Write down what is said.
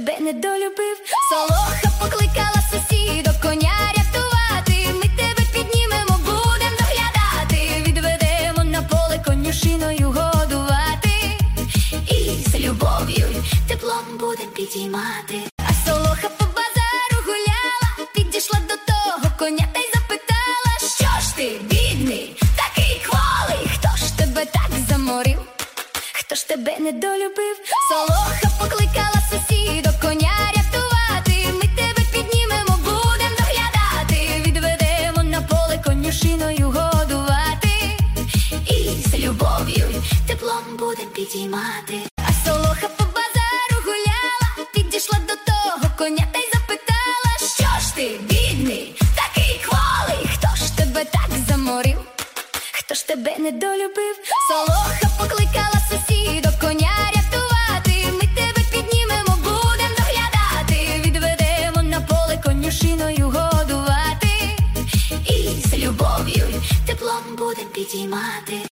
тебе недолюбив? Солоха покликала сусідок коня рятувати. Ми тебе піднімемо, будем доглядати. Відведемо на поле конюшиною годувати. І з любов'ю теплом будем підіймати. А солоха по базару гуляла, підійшла до того коня та й запитала: що ж ти, бідний, такий кволий? Хто ж тебе так заморив? Хто ж тебе недолюбив? Солоха покликала сусідок коня рятувати. Ми тебе піднімемо, будем доглядати. Відведемо на поле конюшиною годувати. І з любов'ю теплом будем підіймати. А солоха по базару гуляла, підійшла до того коня та й запитала: що ж ти, бідний, такий кволий? Хто ж тебе так заморив? Хто ж тебе недолюбив? Солоха покликала сусідок коня рятувати. Ми тебе піднімемо, будем доглядати. Відведемо на поле конюшиною годувати. І з любов'ю теплом будем підіймати.